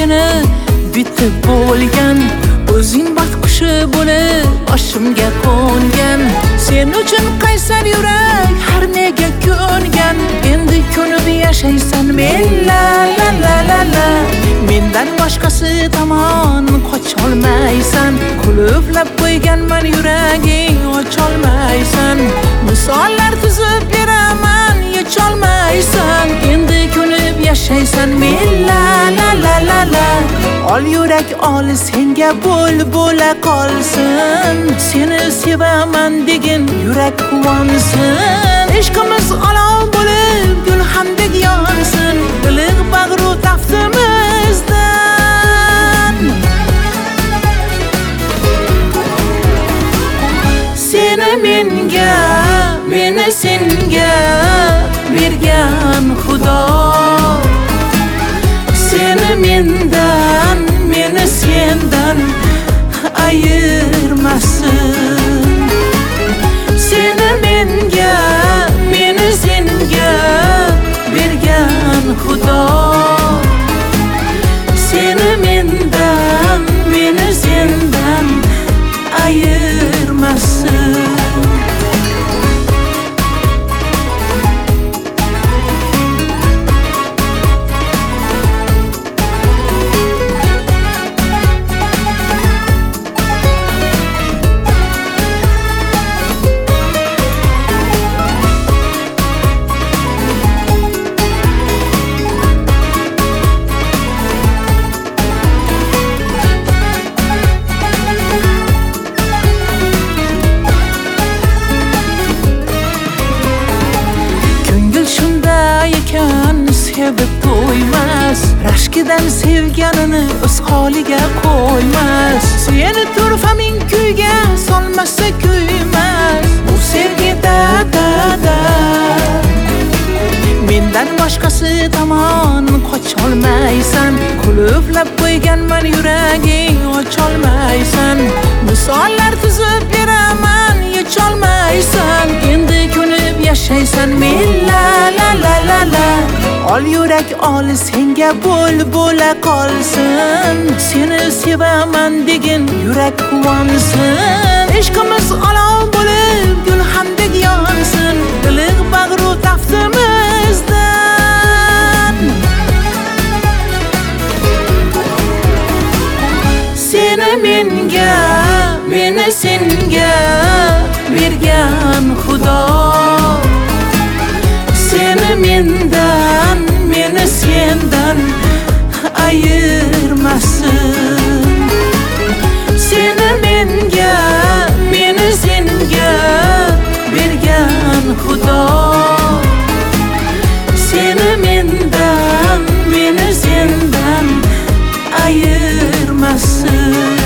seni bitib bo'lgan, o'zing baxt qushi bo'lib boshimga qo'ngan. Sen uchun qaysar yurak har nega ko'ngan, endi ko'nib yashaysan men la la la la la. Mendan boshqasi tomon qocholmaysan, qulflab qo'yganman yuraging ocholmaysan. Misollar tuzib beraman yecholmaysan, endi ko'nib yashaysan men la la la la la. Ol yurak ol senga bo'la qolsin, seni sevaman degin yurak quvonsin. Ishqimiz olov bo'lib gulxandek yonsin, iliq bag'ru taftimizdan. Seni menga, meni senga bergan Xudo, seni mendan, meni sendan ayirmasin. Seni menga, meni senga bergan Xudo, seni mendan, meni sendan ayirmasin. Sevib to'ymas, rashkidan sevganini o'z holiga qo'ymas. Seni turfamin kuyga solmasa kuymas, bu sevgi da. Mendan boshqasi tomon qocholmaysan, qulflab qo'yganman yuraging ocholmaysan. Misollar tuzib beraman yecholmaysan, endi ko'nib yashaysan men la la la la la. Ol yurak ol senga bo'la qolsin, seni sevaman degin yurak quvonsin. Ishqimiz olov bo'lib gulxandek yonsin, iliq bag'ru taftimizdan. Seni menga, meni senga bergan Xudo, seni mendan, meni sendan ayirmasin. Seni menga, meni senga bergan Xudo, seni mendan, meni sendan ayirmasin.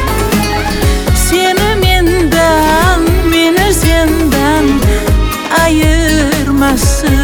Seni mendan, meni sendan ayirmasin.